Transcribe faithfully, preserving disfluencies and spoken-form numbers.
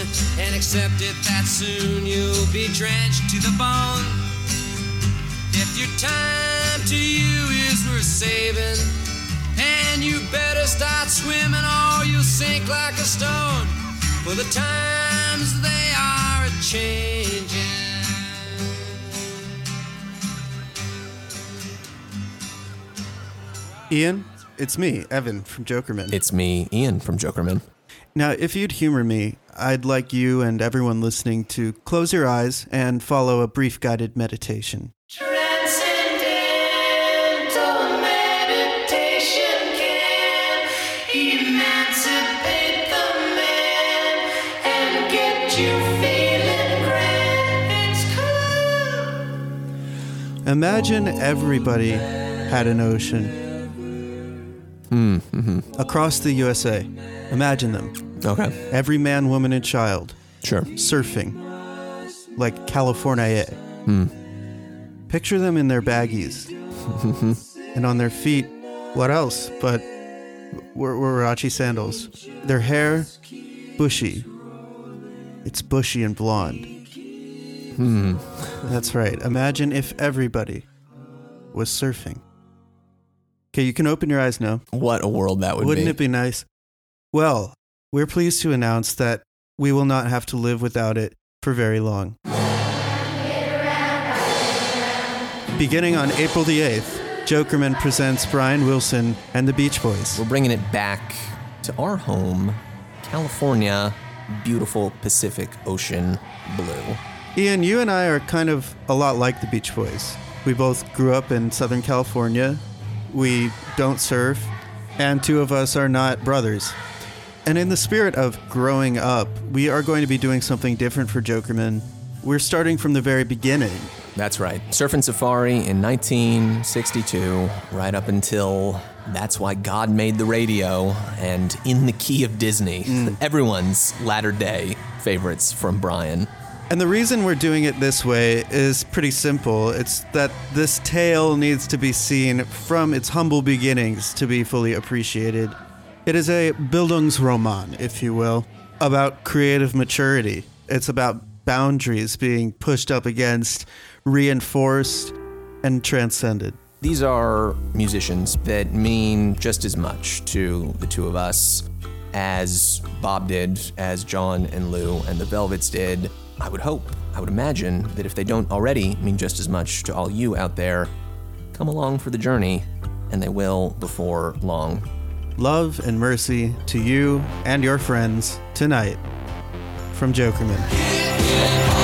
and accept it that soon you'll be drenched to the bone. If your time to you is worth saving, and you better start swimming or you'll sink like a stone, for the times they are a-changing. Ian, it's me, Evan from Jokerman. It's me, Ian from Jokerman. Now, if you'd humor me, I'd like you and everyone listening to close your eyes and follow a brief guided meditation. Transcendental meditation can emancipate the man and get you feeling grand. It's cool. Imagine everybody had an ocean. Mm, mm-hmm. Across the U S A. Imagine them. Okay. Every man, woman, and child. Sure. Surfing. Like California. Mm. Picture them in their baggies. And on their feet, what else but Warachi sandals. Their hair, bushy. It's bushy and blonde. Hmm. That's right. Imagine if everybody was surfing. Okay, you can open your eyes now. What a world that would Wouldn't be. it be nice? Well, we're pleased to announce that we will not have to live without it for very long. Beginning on April the eighth, Jokerman presents Brian Wilson and the Beach Boys. We're bringing it back to our home, California, beautiful Pacific Ocean blue. Ian, you and I are kind of a lot like the Beach Boys. We both grew up in Southern California. We don't surf, and two of us are not brothers. And in the spirit of growing up, we are going to be doing something different for Jokerman. We're starting from the very beginning. That's right. Surfing Safari in nineteen sixty-two, right up until That's Why God Made the Radio and In the Key of Disney. Mm. Everyone's latter-day favorites from Brian. And the reason we're doing it this way is pretty simple. It's that this tale needs to be seen from its humble beginnings to be fully appreciated. It is a Bildungsroman, if you will, about creative maturity. It's about boundaries being pushed up against, reinforced, and transcended. These are musicians that mean just as much to the two of us as Bob did, as John and Lou and the Velvets did. I would hope, I would imagine that if they don't already mean just as much to all you out there, come along for the journey, and they will before long. Love and mercy to you and your friends tonight from Jokerman.